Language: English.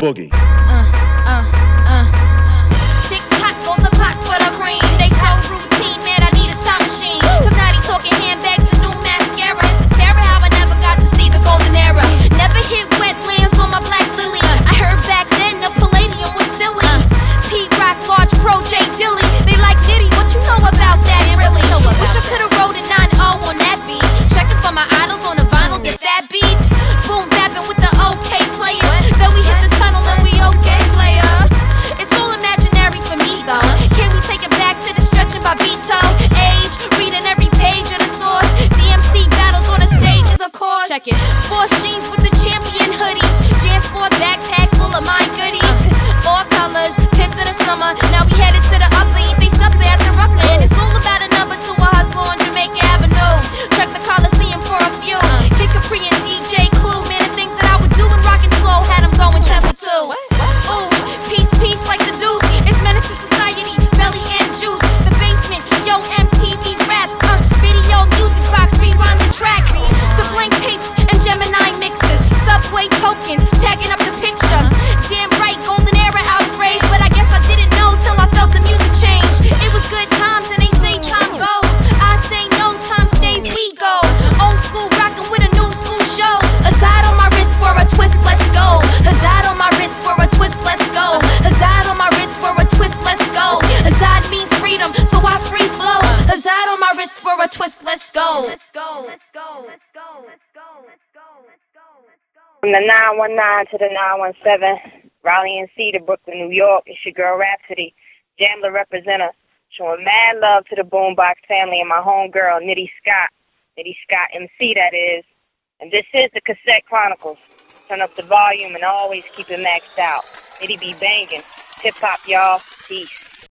boogie. Tick-tock goes the clock for the cream. They so routine, man, I need a time machine. Cause now they talking handbags and new mascara. It's a terror how I never got to see the golden era. Never hit wetlands on my black lily. I heard back then the palladium was silly. P-Rock, Large Pro, J. Dilly. They like Diddy, what you know about that, really? Wish I could've wrote a 9-0 on that beat. Checking for my idols on the vinyls if that beats. Boom, bapping with the OK players. Then we hit the tunnel and we OK player. It's all imaginary for me though. Can we take it back to the stretching by Beto? Age, reading every page of the source. DMC battles on the stages, of course. Check it. Force jeans with the champion hoodies. Jansport backpack full of my goodies. All colors, tints in the summer. Now we headed to the upper, eat they supper at the Rucker. And it's all about a number to a hustler on Jamaica Avenue. Check the Coliseum for a few. Kid Capri and DJ Clue. Man, the things that I would do in rockin' slow had them going 10 for 2. Ooh, peace, peace like the deuce. It's menace to society, belly and juice. The basement, yo, MTV raps. Video music box, rewind the track. To blank tapes and Gemini mixes. Subway tokens, tagging up the picture. Damn right, golden era outrage. But I guess I didn't know till I felt the music change. It was good times and they say time goes. I say no, time stays, we go. Old school rockin' with a new school show. Azad on my wrist for a twist, let's go. Azad on my wrist for a twist, let's go. Azad on my wrist for a twist, let's go. Azad means freedom, so I free flow. Azad on my wrist for a twist, let's go. Let's go, let's go, let's go, let's go, let's go, let's go. From the 919 to the 917, Raleigh NC to Brooklyn, New York, it's your girl Rhapsody, Jamla representer, showing mad love to the Boombox family and my homegirl, Nitty Scott MC, that is. And this is the Cassette Chronicles. Turn up the volume and always keep it maxed out. Nitty be banging. Hip-hop, y'all. Peace.